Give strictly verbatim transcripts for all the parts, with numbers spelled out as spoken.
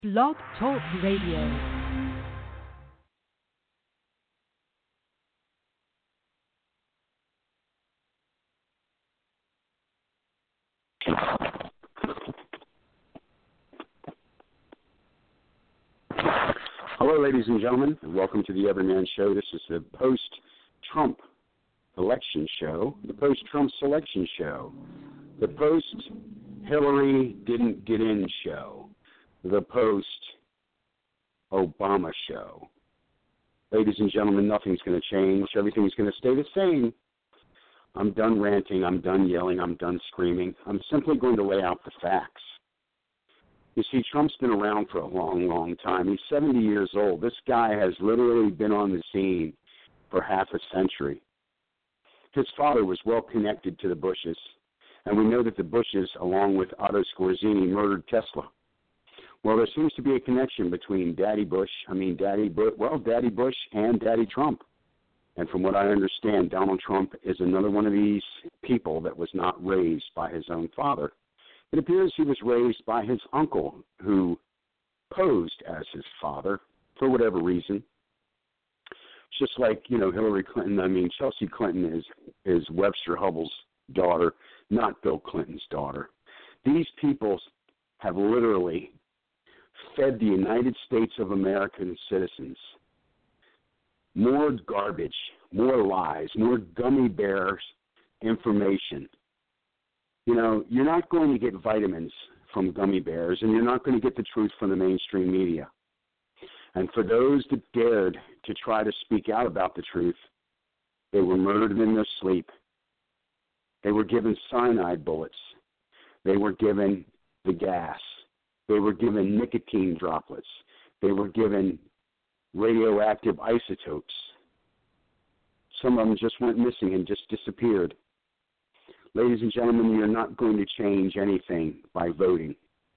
Blog Talk Radio. Hello, ladies and gentlemen, and welcome to the Everyman Show. This is the post-Trump election show, the post-Trump selection show, the post-Hillary didn't get in show, the post-Obama show. Ladies and gentlemen, nothing's going to change. Everything's going to stay the same. I'm done ranting. I'm done yelling. I'm done screaming. I'm simply going to lay out the facts. You see, Trump's been around for a long, long time. He's seventy years old. This guy has literally been on the scene for half a century. His father was well connected to the Bushes, and we know that the Bushes, along with Otto Skorzeny, murdered Tesla. Well, there seems to be a connection between Daddy Bush, I mean, Daddy Bush, well, Daddy Bush and Daddy Trump. And from what I understand, Donald Trump is another one of these people that was not raised by his own father. It appears he was raised by his uncle, who posed as his father for whatever reason. It's just like, you know, Hillary Clinton, I mean, Chelsea Clinton is, is Webster Hubbell's daughter, not Bill Clinton's daughter. These people have literally fed the United States of American citizens more garbage, more lies, more gummy bears information. You know, you're not going to get vitamins from gummy bears, and you're not going to get the truth from the mainstream media. And for those that dared to try to speak out about the truth, they were murdered in their sleep. They were given cyanide bullets. They were given the gas. They were given nicotine droplets. They were given radioactive isotopes. Some of them just went missing and just disappeared. Ladies and gentlemen, you're not going to change anything by voting.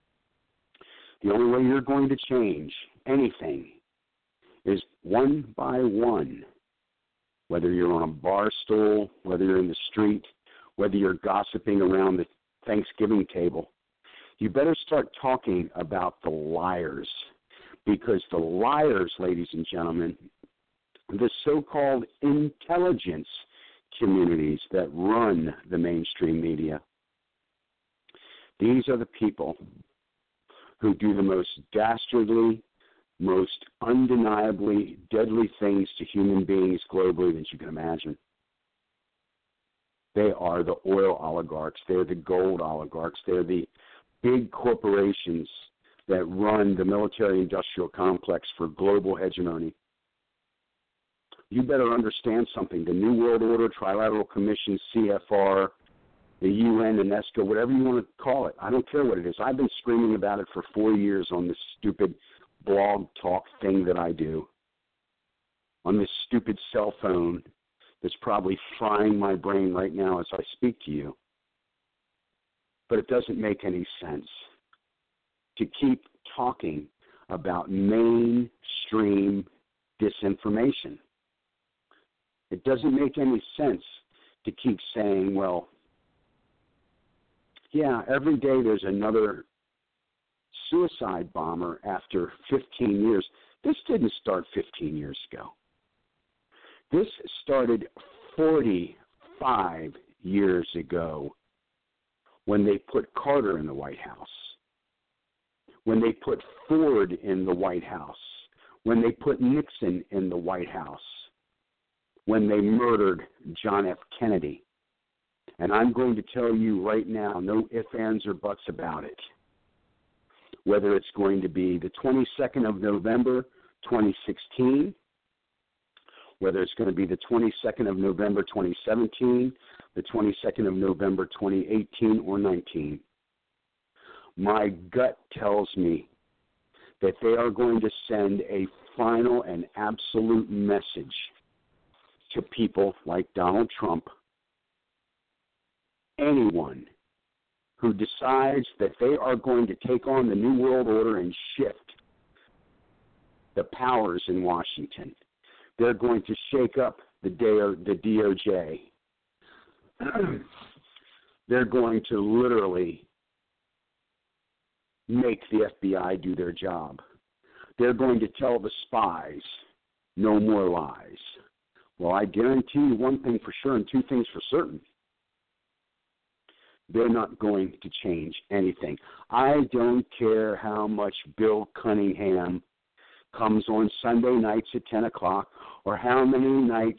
The only way you're going to change anything is one by one, whether you're on a bar stool, whether you're in the street, whether you're gossiping around the Thanksgiving table. You better start talking about the liars, because the liars, ladies and gentlemen, the so-called intelligence communities that run the mainstream media, these are the people who do the most dastardly, most undeniably deadly things to human beings globally that you can imagine. They are the oil oligarchs. They're the gold oligarchs. They're the big corporations that run the military-industrial complex for global hegemony. You better understand something. The New World Order, Trilateral Commission, C F R, the U N, UNESCO, whatever you want to call it. I don't care what it is. I've been screaming about it for four years on this stupid blog talk thing that I do, on this stupid cell phone that's probably frying my brain right now as I speak to you. But it doesn't make any sense to keep talking about mainstream disinformation. It doesn't make any sense to keep saying, well, yeah, every day there's another suicide bomber after fifteen years. This didn't start fifteen years ago. This started forty-five years ago when they put Carter in the White House, when they put Ford in the White House, when they put Nixon in the White House, when they murdered John F. Kennedy. And I'm going to tell you right now, no ifs, ands, or buts about it, whether it's going to be the twenty-second of November, twenty sixteen, whether it's going to be the twenty-second of November, twenty seventeen, the twenty-second of November, twenty eighteen, or nineteen. My gut tells me that they are going to send a final and absolute message to people like Donald Trump, anyone who decides that they are going to take on the New World Order and shift the powers in Washington. They're going to shake up the D O J. They're going to literally make the F B I do their job. They're going to tell the spies, no more lies. Well, I guarantee you one thing for sure and two things for certain. They're not going to change anything. I don't care how much Bill Cunningham comes on Sunday nights at ten o'clock or how many nights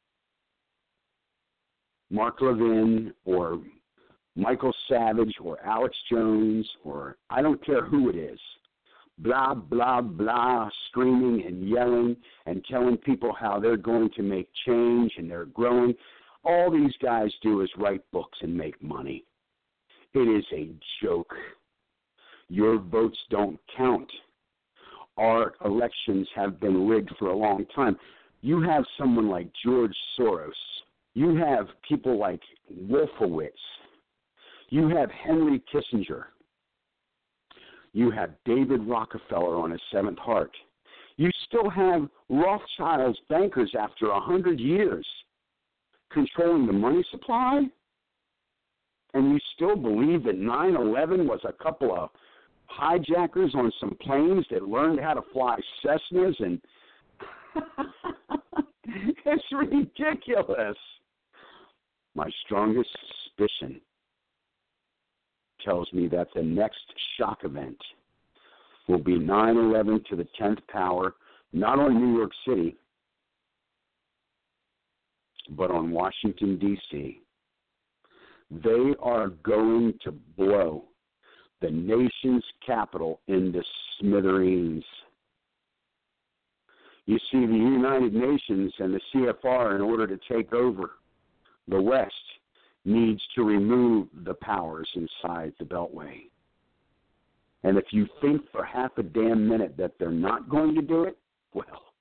Mark Levin or Michael Savage or Alex Jones or I don't care who it is, blah, blah, blah, screaming and yelling and telling people how they're going to make change and they're growing. All these guys do is write books and make money. It is a joke. Your votes don't count. Our elections have been rigged for a long time. You have someone like George Soros. You have people like Wolfowitz. You have Henry Kissinger. You have David Rockefeller on his seventh heart. You still have Rothschild's bankers after a hundred years controlling the money supply? And you still believe that nine eleven was a couple of hijackers on some planes that learned how to fly Cessnas? And it's ridiculous. My strongest suspicion tells me that the next shock event will be nine eleven to the tenth power, not on New York City, but on Washington, D C They are going to blow the nation's capital into smithereens. You see, the United Nations and the C F R, in order to take over the West, needs to remove the powers inside the Beltway. And if you think for half a damn minute that they're not going to do it, well,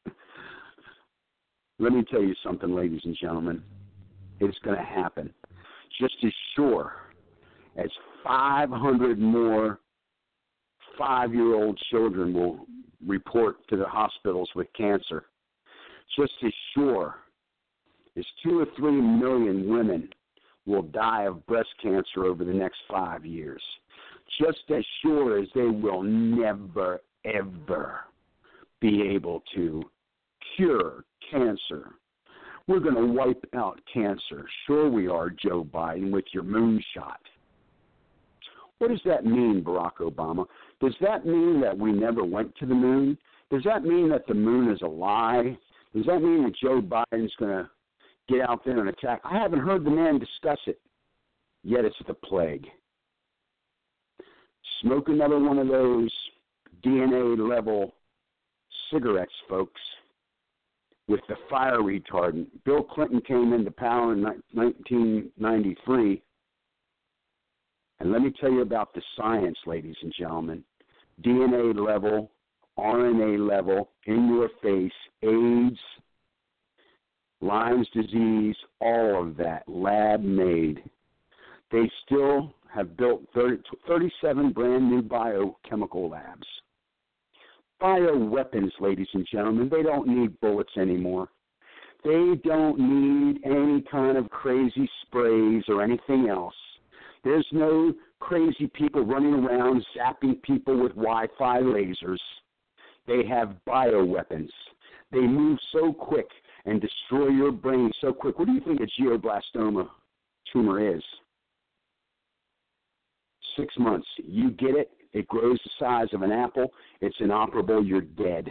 let me tell you something, ladies and gentlemen. It's going to happen. Just as sure as five hundred more five-year-old children will report to the hospitals with cancer, just as sure as two or three million women will die of breast cancer over the next five years, just as sure as they will never, ever be able to cure cancer. We're going to wipe out cancer. Sure we are, Joe Biden, with your moonshot. What does that mean, Barack Obama? Does that mean that we never went to the moon? Does that mean that the moon is a lie? Does that mean that Joe Biden's going to get out there and attack? I haven't heard the man discuss it, yet it's the plague. Smoke another one of those D N A-level cigarettes, folks, with the fire retardant. Bill Clinton came into power in nineteen ninety-three, and let me tell you about the science, ladies and gentlemen. D N A level, R N A level, in your face, AIDS, Lyme's disease, all of that, lab-made. They still have built thirty, thirty-seven brand new biochemical labs. Bioweapons, ladies and gentlemen, they don't need bullets anymore. They don't need any kind of crazy sprays or anything else. There's no crazy people running around zapping people with Wi-Fi lasers. They have bioweapons. They move so quick and destroy your brain so quick. What do you think a glioblastoma tumor is? Six months. You get it. It grows the size of an apple. It's inoperable. You're dead.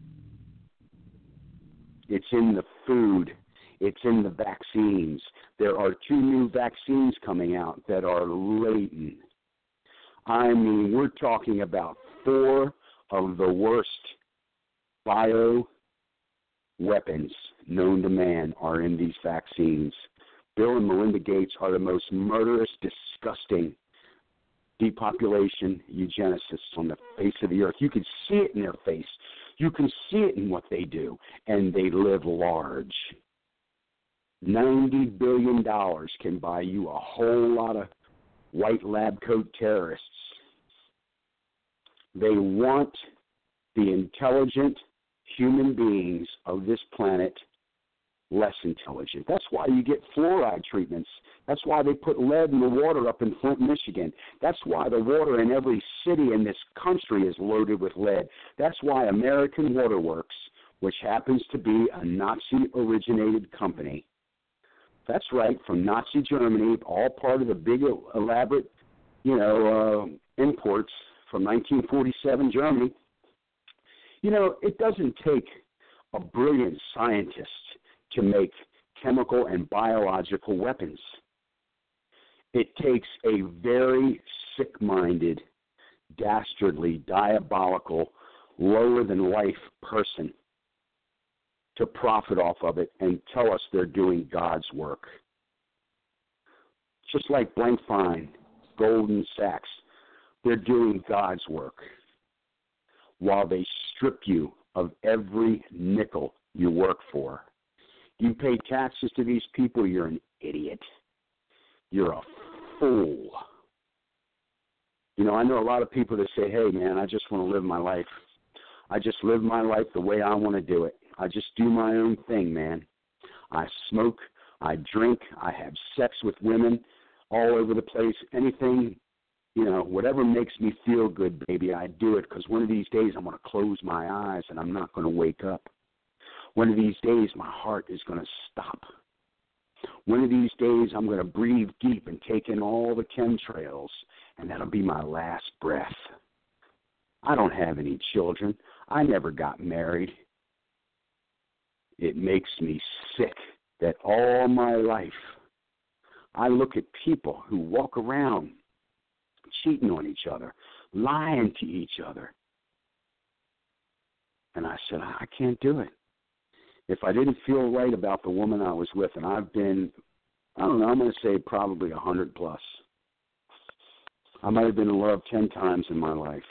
It's in the food. It's in the vaccines. There are two new vaccines coming out that are latent. I mean, we're talking about four of the worst bio weapons known to man are in these vaccines. Bill and Melinda Gates are the most murderous, disgusting depopulation eugenicists on the face of the earth. You can see it in their face. You can see it in what they do, and they live large. ninety billion dollars can buy you a whole lot of white lab coat terrorists. They want the intelligent human beings of this planet less intelligent. That's why you get fluoride treatments. That's why they put lead in the water up in Flint, Michigan. That's why the water in every city in this country is loaded with lead. That's why American Waterworks, which happens to be a Nazi-originated company, that's right, from Nazi Germany, all part of the big, elaborate, you know, uh, imports from nineteen forty-seven Germany. You know, it doesn't take a brilliant scientist to make chemical and biological weapons. It takes a very sick-minded, dastardly, diabolical, lower-than-life person to profit off of it and tell us they're doing God's work. Just like Blankfein, Goldman Sachs, they're doing God's work while they strip you of every nickel you work for. You pay taxes to these people, you're an idiot. You're a fool. You know, I know a lot of people that say, hey, man, I just want to live my life. I just live my life the way I want to do it. I just do my own thing, man. I smoke, I drink, I have sex with women all over the place. Anything, you know, whatever makes me feel good, baby, I do it, because one of these days I'm going to close my eyes and I'm not going to wake up. One of these days my heart is going to stop. One of these days I'm going to breathe deep and take in all the chemtrails, and that'll be my last breath. I don't have any children. I never got married. It makes me sick that all my life I look at people who walk around cheating on each other, lying to each other. And I said, I can't do it. If I didn't feel right about the woman I was with, and I've been, I don't know, I'm going to say probably a hundred plus. I might have been in love ten times in my life.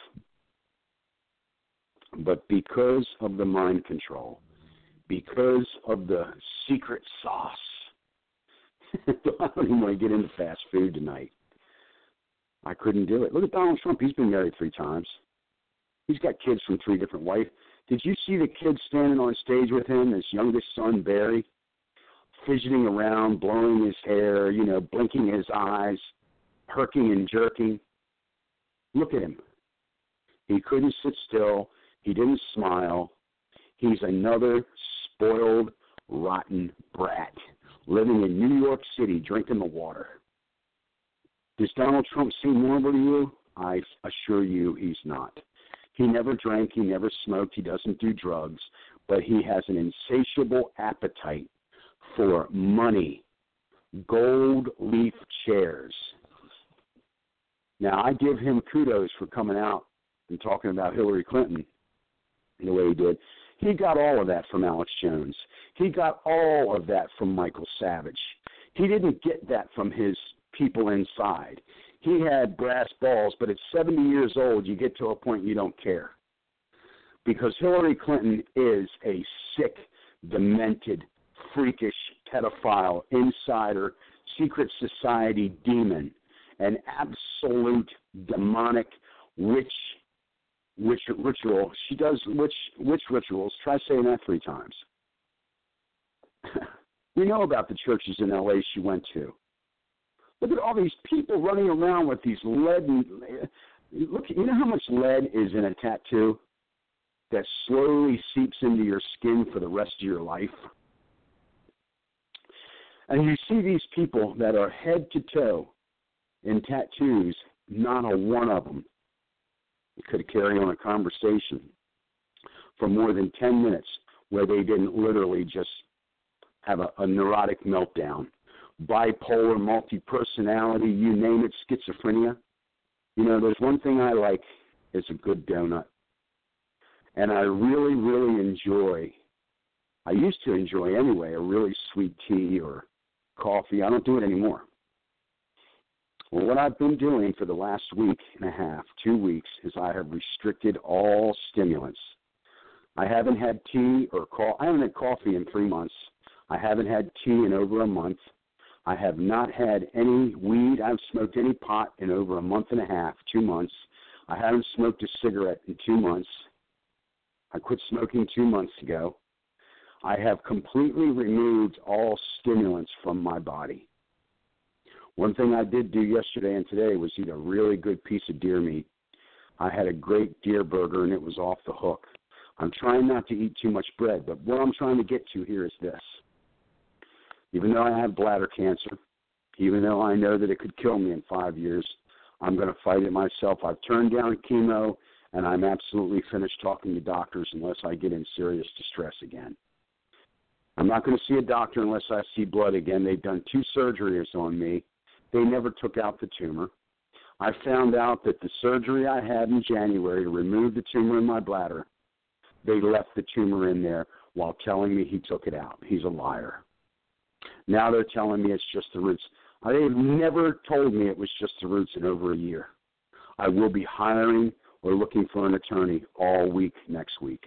But because of the mind control, because of the secret sauce, I don't even want to get into fast food tonight. I couldn't do it. Look at Donald Trump. He's been married three times. He's got kids from three different wives. Did you see the kid standing on stage with him, his youngest son, Barry, fidgeting around, blowing his hair, you know, blinking his eyes, herking and jerking? Look at him. He couldn't sit still. He didn't smile. He's another spoiled, rotten brat living in New York City drinking the water. Does Donald Trump seem normal to you? I assure you he's not. He never drank, he never smoked, he doesn't do drugs, but he has an insatiable appetite for money, gold leaf chairs. Now, I give him kudos for coming out and talking about Hillary Clinton the way he did. He got all of that from Alex Jones. He got all of that from Michael Savage. He didn't get that from his people inside. He had brass balls, but at seventy years old, you get to a point you don't care. Because Hillary Clinton is a sick, demented, freakish, pedophile, insider, secret society demon, an absolute demonic witch, witch ritual. She does witch, witch rituals. Try saying that three times. We know about the churches in L A she went to. Look at all these people running around with these lead. And, look, you know how much lead is in a tattoo that slowly seeps into your skin for the rest of your life? And you see these people that are head to toe in tattoos, not a one of them could carry on a conversation for more than ten minutes where they didn't literally just have a, a neurotic meltdown. Bipolar, multi-personality, you name it, schizophrenia. You know, there's one thing I like is a good donut. And I really, really enjoy, I used to enjoy anyway, a really sweet tea or coffee. I don't do it anymore. Well, what I've been doing for the last week and a half, two weeks, is I have restricted all stimulants. I haven't had tea or coffee. I haven't had coffee in three months. I haven't had tea in over a month. I have not had any weed. I haven't smoked any pot in over a month and a half, two months. I haven't smoked a cigarette in two months. I quit smoking two months ago. I have completely removed all stimulants from my body. One thing I did do yesterday and today was eat a really good piece of deer meat. I had a great deer burger, and it was off the hook. I'm trying not to eat too much bread, but what I'm trying to get to here is this. Even though I have bladder cancer, even though I know that it could kill me in five years, I'm going to fight it myself. I've turned down chemo, and I'm absolutely finished talking to doctors unless I get in serious distress again. I'm not going to see a doctor unless I see blood again. They've done two surgeries on me. They never took out the tumor. I found out that the surgery I had in January to remove the tumor in my bladder, they left the tumor in there while telling me he took it out. He's a liar. Now they're telling me it's just the roots. They've never told me it was just the roots in over a year. I will be hiring or looking for an attorney all week next week.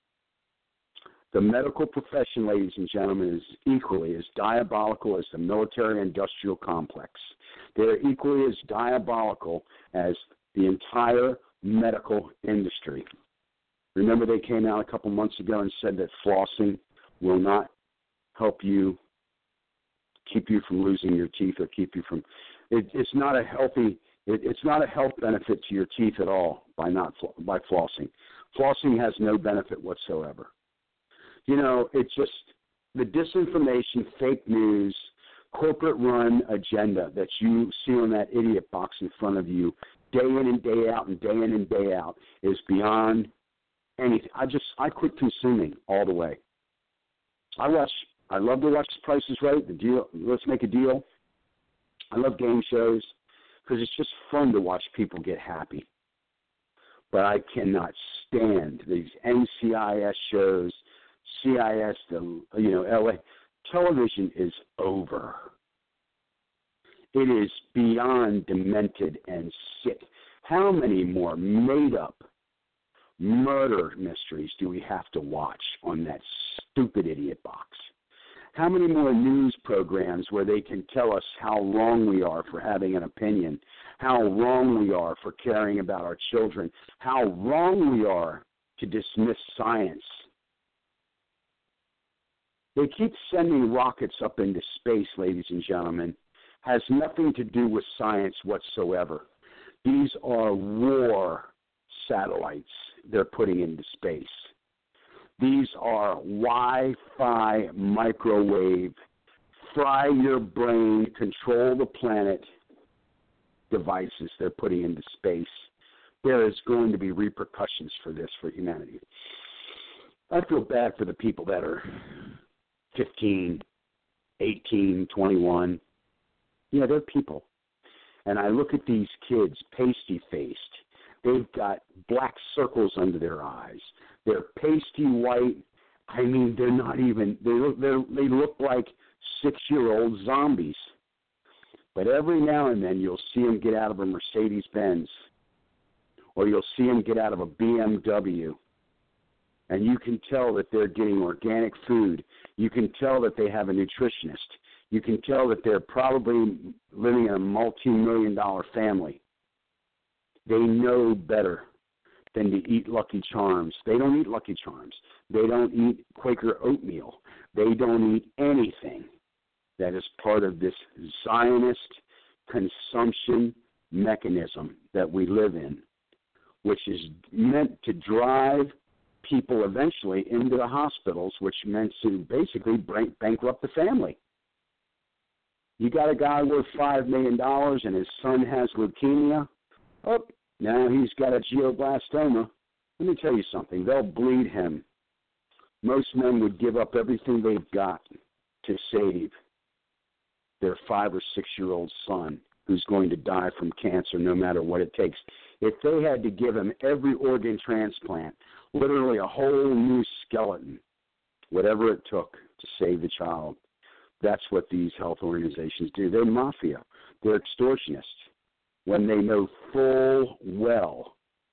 The medical profession, ladies and gentlemen, is equally as diabolical as the military-industrial complex. They are equally as diabolical as the entire medical industry. Remember, they came out a couple months ago and said that flossing will not help you keep you from losing your teeth or keep you from it, it's not a healthy it, it's not a health benefit to your teeth at all by not by flossing. Flossing has no benefit whatsoever. You know, it's just the disinformation, fake news, corporate-run agenda that you see on that idiot box in front of you day in and day out and day in and day out is beyond anything. I just I quit consuming all the way. I watch. I love to watch Price is Right, the deal. Let's Make a Deal. I love game shows because it's just fun to watch people get happy. But I cannot stand these N C I S shows, C I S, the you know L A. Television is over. It is beyond demented and sick. How many more made-up murder mysteries do we have to watch on that stupid idiot box? How many more news programs where they can tell us how wrong we are for having an opinion, how wrong we are for caring about our children, how wrong we are to dismiss science? They keep sending rockets up into space, ladies and gentlemen. Has nothing to do with science whatsoever. These are war satellites they're putting into space. These are Wi-Fi, microwave, fry your brain, control the planet devices they're putting into space. There is going to be repercussions for this for humanity. I feel bad for the people that are fifteen, eighteen, twenty-one. Yeah, they're people. And I look at these kids, pasty-faced. They've got black circles under their eyes. They're pasty white. I mean, they're not even, they look, they're, they look like six-year-old zombies. But every now and then you'll see them get out of a Mercedes-Benz, or you'll see them get out of a B M W. And you can tell that they're getting organic food. You can tell that they have a nutritionist. You can tell that they're probably living in a multi-million dollar family. They know better than to eat Lucky Charms. They don't eat Lucky Charms. They don't eat Quaker oatmeal. They don't eat anything that is part of this Zionist consumption mechanism that we live in, which is meant to drive people eventually into the hospitals, which meant to basically bankrupt the family. You got a guy worth five million dollars and his son has leukemia. Oh, now he's got a glioblastoma. Let me tell you something. They'll bleed him. Most men would give up everything they've got to save their five- or six-year-old son who's going to die from cancer no matter what it takes. If they had to give him every organ transplant, literally a whole new skeleton, whatever it took to save the child, that's what these health organizations do. They're mafia. They're extortionists. When they know full well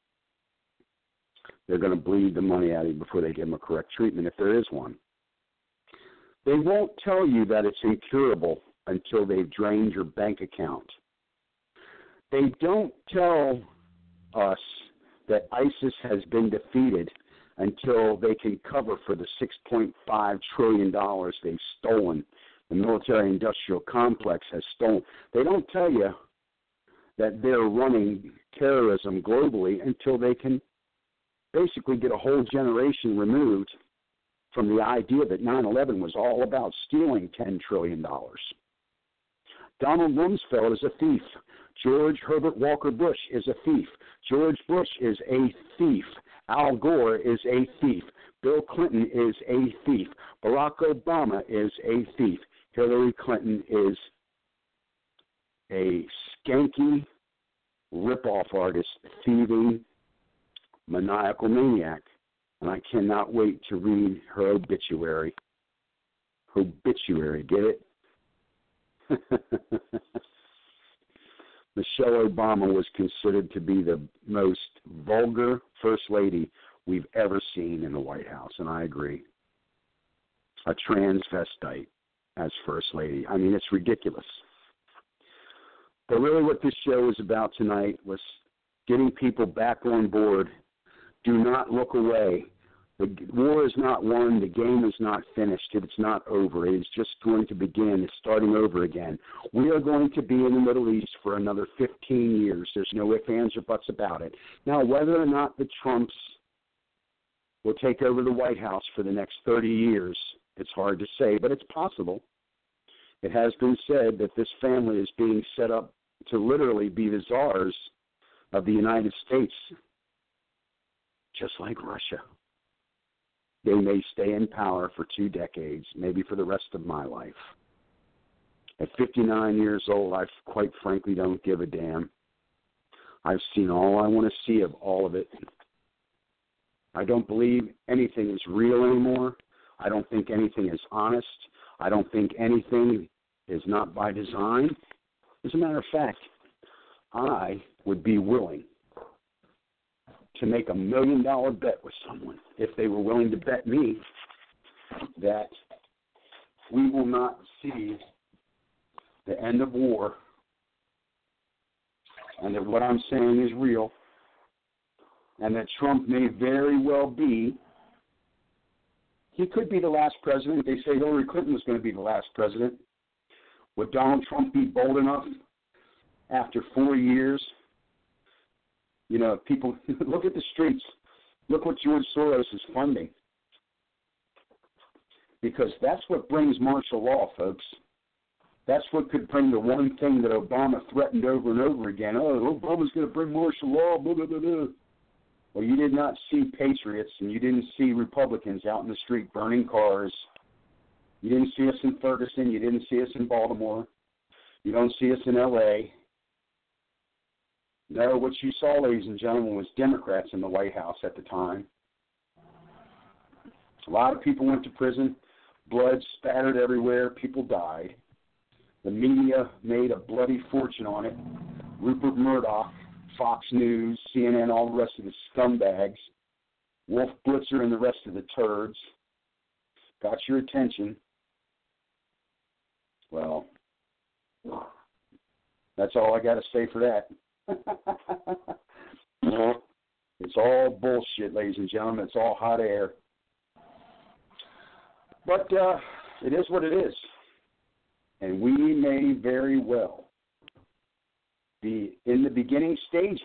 they're going to bleed the money out of you before they give them a correct treatment, if there is one. They won't tell you that it's incurable until they've drained your bank account. They don't tell us that ISIS has been defeated until they can cover for the six point five trillion dollars they've stolen. The military-industrial complex has stolen. They don't tell you that they're running terrorism globally until they can basically get a whole generation removed from the idea that nine eleven was all about stealing ten trillion dollars. Donald Rumsfeld is a thief. George Herbert Walker Bush is a thief. George Bush is a thief. Al Gore is a thief. Bill Clinton is a thief. Barack Obama is a thief. Hillary Clinton is a skanky, rip-off artist, thieving, maniacal maniac. And I cannot wait to read her obituary. Obituary, get it? Michelle Obama was considered to be the most vulgar first lady we've ever seen in the White House, and I agree. A transvestite as first lady. I mean, it's ridiculous. But really what this show was about tonight was getting people back on board. Do not look away. The war is not won. The game is not finished. It's not over. It's just going to begin. It's starting over again. We are going to be in the Middle East for another fifteen years. There's no ifs, ands, or buts about it. Now, whether or not the Trumps will take over the White House for the next thirty years, it's hard to say, but it's possible. It has been said that this family is being set up to literally be the czars of the United States, just like Russia. They may stay in power for two decades, maybe for the rest of my life. At fifty-nine years old, I quite frankly don't give a damn. I've seen all I want to see of all of it. I don't believe anything is real anymore. I don't think anything is honest. I don't think anything is not by design. As a matter of fact, I would be willing to make a million dollar bet with someone if they were willing to bet me that we will not see the end of war and that what I'm saying is real and that Trump may very well be, he could be the last president. They say Hillary Clinton was going to be the last president. Would Donald Trump be bold enough after four years? You know, people, look at the streets. Look what George Soros is funding. Because that's what brings martial law, folks. That's what could bring the one thing that Obama threatened over and over again. Oh, Obama's going to bring martial law, blah, blah, blah, blah. Well, you did not see patriots and you didn't see Republicans out in the street burning cars. You didn't see us in Ferguson. You didn't see us in Baltimore. You don't see us in L A No, what you saw, ladies and gentlemen, was Democrats in the White House at the time. A lot of people went to prison. Blood spattered everywhere. People died. The media made a bloody fortune on it. Rupert Murdoch, Fox News, C N N, all the rest of the scumbags, Wolf Blitzer and the rest of the turds got your attention. Well, that's all I got to say for that. It's all bullshit, ladies and gentlemen. It's all hot air. But uh, it is what it is. And we may very well be in the beginning stages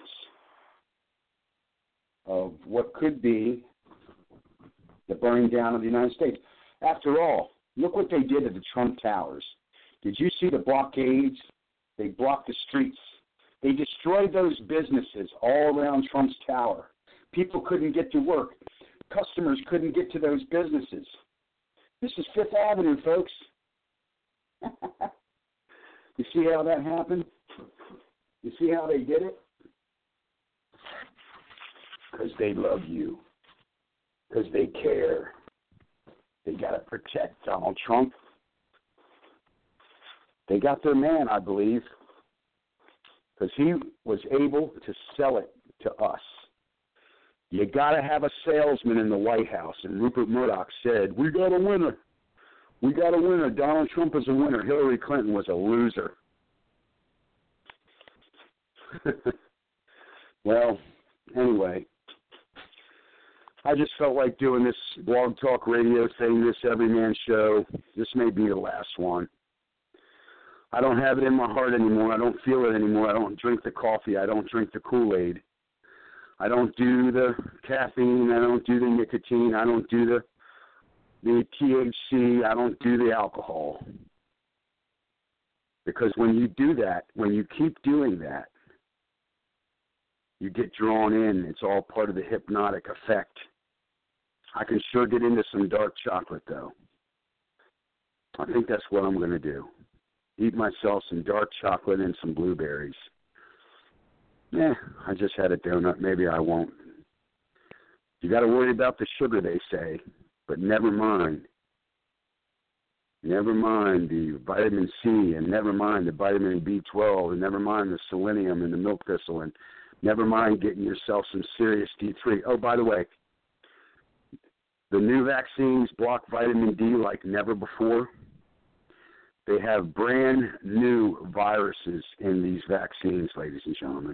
of what could be the burning down of the United States. After all, look what they did to the Trump Towers. Did you see the blockades? They blocked the streets. They destroyed those businesses all around Trump's tower. People couldn't get to work. Customers couldn't get to those businesses. This is Fifth Avenue, folks. You see how that happened? You see how they did it? Because they love you. Because they care. They got to protect Donald Trump. They got their man, I believe, because he was able to sell it to us. You got to have a salesman in the White House, and Rupert Murdoch said, we got a winner. We got a winner. Donald Trump is a winner. Hillary Clinton was a loser. Well, anyway, I just felt like doing this blog talk radio thing, this everyman show. This may be the last one. I don't have it in my heart anymore. I don't feel it anymore. I don't drink the coffee. I don't drink the Kool-Aid. I don't do the caffeine. I don't do the nicotine. I don't do the the T H C. I don't do the alcohol. Because when you do that, when you keep doing that, you get drawn in. It's all part of the hypnotic effect. I can sure get into some dark chocolate, though. I think that's what I'm going to do. Eat myself some dark chocolate and some blueberries. Yeah, I just had a donut. Maybe I won't. You got to worry about the sugar, they say, but never mind. Never mind the vitamin C, and never mind the vitamin B twelve, and never mind the selenium and the milk thistle, and never mind getting yourself some serious D three. Oh, by the way, the new vaccines block vitamin D like never before. They have brand new viruses in these vaccines, ladies and gentlemen.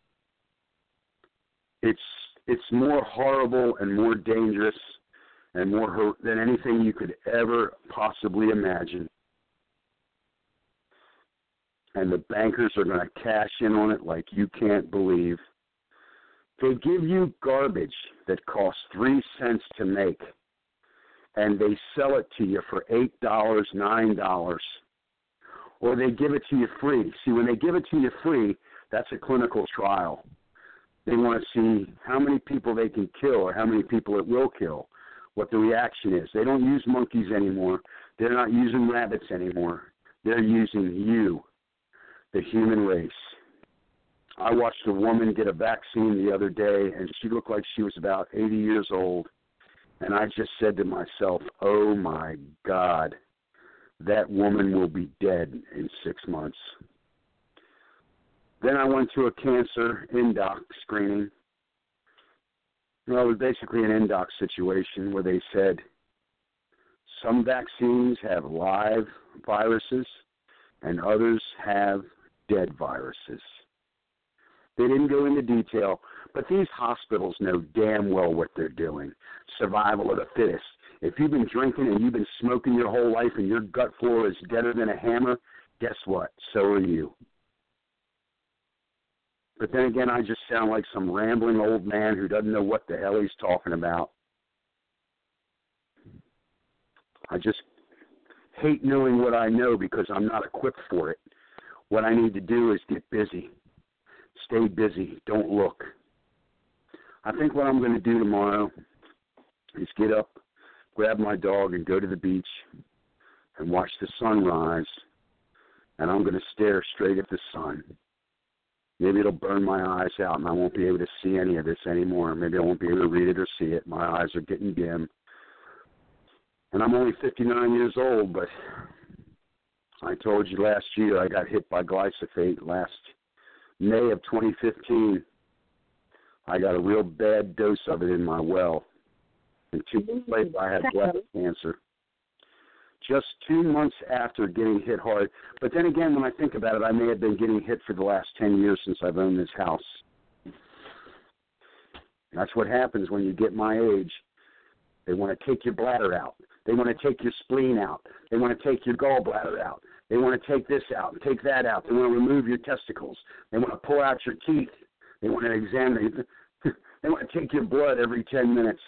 It's it's more horrible and more dangerous and more hor- than anything you could ever possibly imagine. And the bankers are going to cash in on it like you can't believe. They give you garbage that costs three cents to make, and they sell it to you for eight dollars, nine dollars. Or they give it to you free. See, when they give it to you free, that's a clinical trial. They want to see how many people they can kill or how many people it will kill, what the reaction is. They don't use monkeys anymore. They're not using rabbits anymore. They're using you, the human race. I watched a woman get a vaccine the other day, and she looked like she was about eighty years old. And I just said to myself, oh, my God, that woman will be dead in six months. Then I went to a cancer N-doc screening. Well, it was basically an N-doc situation where they said some vaccines have live viruses and others have dead viruses. They didn't go into detail, but these hospitals know damn well what they're doing. Survival of the fittest. If you've been drinking and you've been smoking your whole life and your gut flora is deader than a hammer, guess what? So are you. But then again, I just sound like some rambling old man who doesn't know what the hell he's talking about. I just hate knowing what I know because I'm not equipped for it. What I need to do is get busy. Stay busy. Don't look. I think what I'm going to do tomorrow is get up, grab my dog, and go to the beach and watch the sun rise. And I'm going to stare straight at the sun. Maybe it'll burn my eyes out and I won't be able to see any of this anymore. Maybe I won't be able to read it or see it. My eyes are getting dim. And I'm only fifty-nine years old, but I told you last year I got hit by glyphosate last May of twenty fifteen. I got a real bad dose of it in my well. And two months later I had bladder cancer. Just two months after getting hit hard. But then again, when I think about it, I may have been getting hit for the last ten years since I've owned this house. That's what happens when you get my age. They want to take your bladder out. They want to take your spleen out. They want to take your gallbladder out. They want to take this out and take that out. They want to remove your testicles. They want to pull out your teeth. They want to examine. They want to take your blood every ten minutes.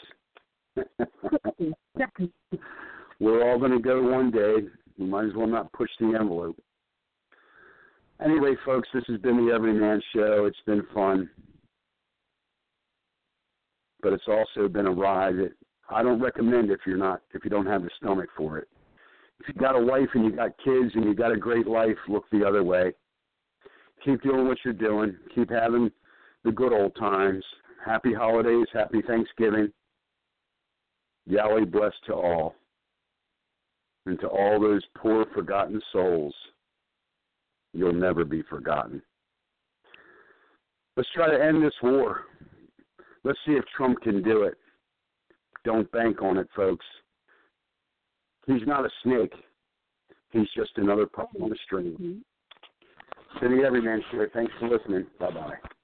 We're all going to go one day. We might as well not push the envelope. Anyway, folks, this has been the Everyman Show. It's been fun. But it's also been a ride that I don't recommend if you're not, if you don't have the stomach for it. If you've got a wife and you've got kids and you've got a great life, look the other way. Keep doing what you're doing. Keep having the good old times. Happy holidays. Happy Thanksgiving. Yahweh bless to all. And to all those poor, forgotten souls, you'll never be forgotten. Let's try to end this war. Let's see if Trump can do it. Don't bank on it, folks. He's not a snake. He's just another puppet on the string. To the Everyman Show, thanks for listening. Bye-bye.